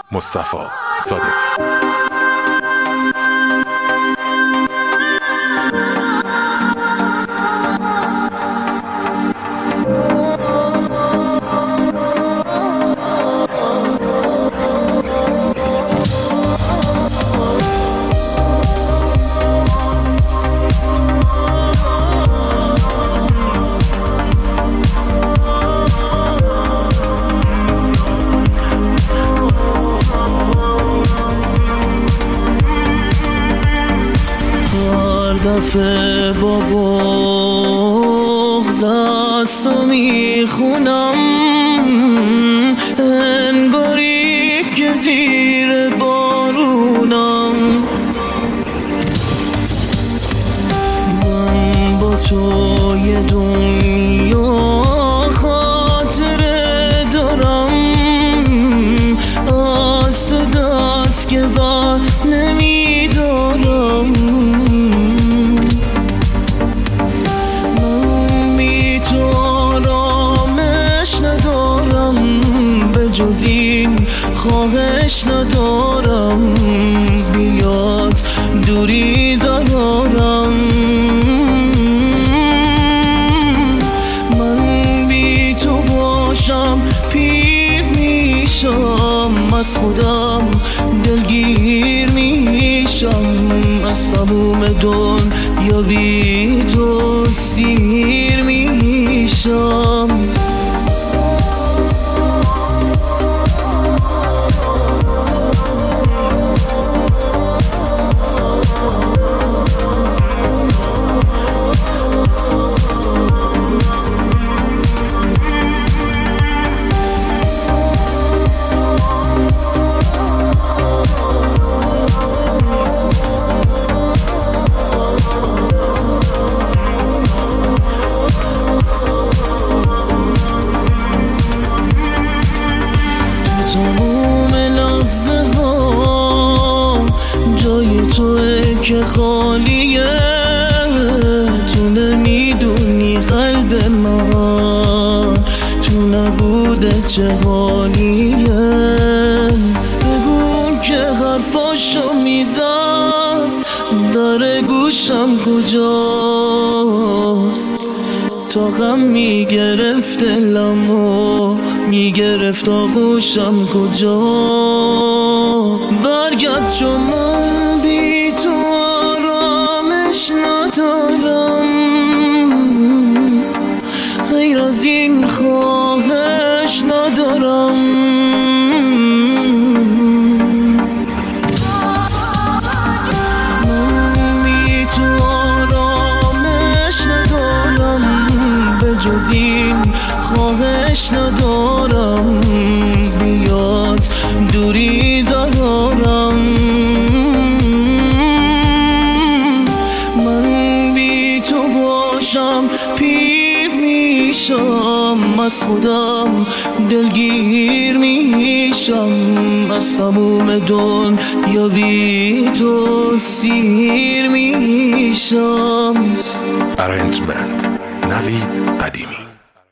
مصطفی صادقی. دفعه با بغض از تو میخونم، انگاری که زیر بارونم. من با تو یه دنیا خاطره دارم، از تو دست که بر نمیدارم. جز این خواهش ندارم، بیاد دوری دارم. من بی تو باشم پیر میشم، از خودم دلگیر میشم، از تموم دنیا بی تو سیر میشم. تموم لحظه ها جای توه که خالیه، تو نمیدونی قلب من تو نبوده چه حالیه. بگو که حرفاشو میزد در گوشم کجاست، تا غم میگرفت دلمو میگرفت آغوشم کجا. برگرد چون من بی تو آرامش ندارم، غیر از این خواهش ندارم. من بی تو آرامش ندارم، به جز این خواهش ندارم، بیاد دوری دارم. من بی تو باشم پیر میشم، از خودم دلگیر میشم، از تموم دنیا بی تو سیر میشم. ارنجمنت نوید قدیمی.